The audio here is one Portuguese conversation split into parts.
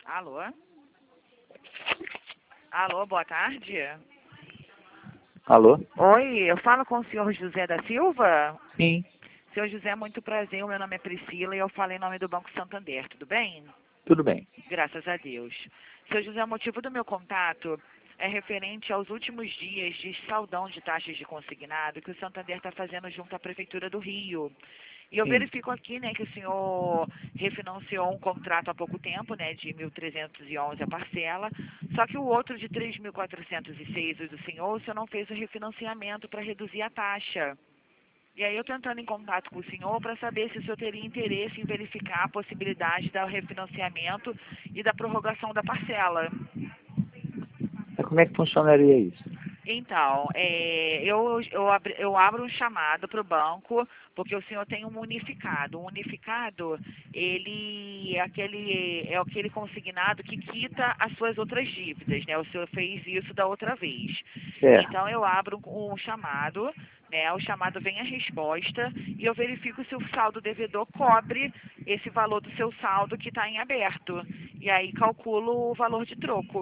Alô? Alô, boa tarde. Alô? Oi, eu falo com o senhor José da Silva? Sim, Senhor José, muito prazer, o meu nome é Priscila e eu falo em nome do Banco Santander, tudo bem? tudo bem. Graças a Deus. Senhor José, o motivo do meu contato é referente aos últimos dias de saldão de taxas de consignado que o Santander está fazendo junto à Prefeitura do Rio. E eu Sim. verifico aqui, né, que o senhor refinanciou um contrato há pouco tempo, né, de 1.311 a parcela, só que o outro de 3.406, o do senhor, o senhor não fez o refinanciamento para reduzir a taxa. E aí eu tentando em contato com o senhor para saber se o senhor teria interesse em verificar a possibilidade do refinanciamento e da prorrogação da parcela. Mas como é que funcionaria isso? Então, eu abro um chamado para o banco, porque o senhor tem um unificado. O unificado, ele é aquele consignado que quita as suas outras dívidas, né? O senhor fez isso da outra vez. Certo. Então, eu abro um chamado, né? O chamado vem a resposta e eu verifico se o saldo devedor cobre esse valor do seu saldo que está em aberto. E aí calculo o valor de troco.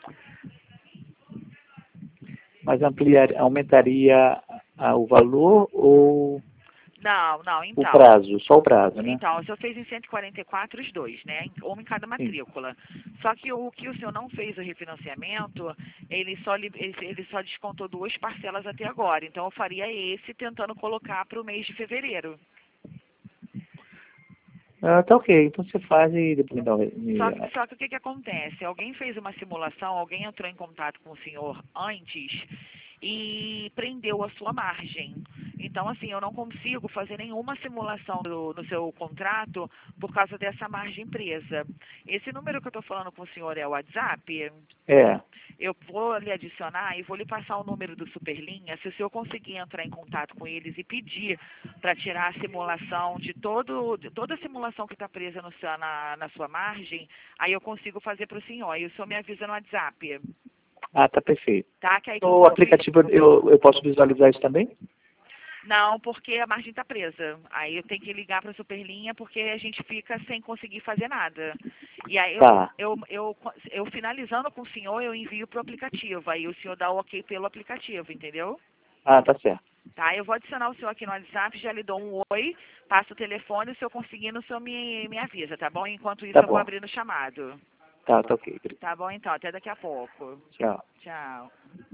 Mas aumentaria o valor ou Não, o então. prazo? Só o prazo, né? Então, o senhor fez em 144 os dois, né? Uma em cada Sim. matrícula. Só que o que o senhor não fez o refinanciamento, ele só descontou duas parcelas até agora. Então, eu faria esse tentando colocar para o mês de fevereiro. Ah, tá ok. Então você faz e depois Só que o que acontece? Alguém fez uma simulação, alguém entrou em contato com o senhor antes e prendeu a sua margem. Então, assim, eu não consigo fazer nenhuma simulação no seu contrato por causa dessa margem presa. Esse número que eu estou falando com o senhor é o WhatsApp? É, Eu vou lhe adicionar e vou lhe passar o número do Superlinha. Se o senhor conseguir entrar em contato com eles e pedir para tirar a simulação de toda a simulação que está presa na sua margem, aí eu consigo fazer para o senhor. E o senhor me avisa no WhatsApp, tá perfeito. tá? Que aí No aplicativo eu posso visualizar isso também? Não, porque a margem está presa. Aí eu tenho que ligar para a Superlinha porque a gente fica sem conseguir fazer nada. E aí Tá, eu finalizando com o senhor, eu envio para o aplicativo. Aí o senhor dá o ok pelo aplicativo, entendeu? tá certo. Tá, eu vou adicionar o senhor aqui no WhatsApp, já lhe dou um oi, passo o telefone, se eu conseguindo, o senhor me avisa, tá bom? Enquanto isso, Tá eu vou bom. abrindo o chamado. Tá ok. Tá bom, então, até daqui a pouco. Tchau. Tchau.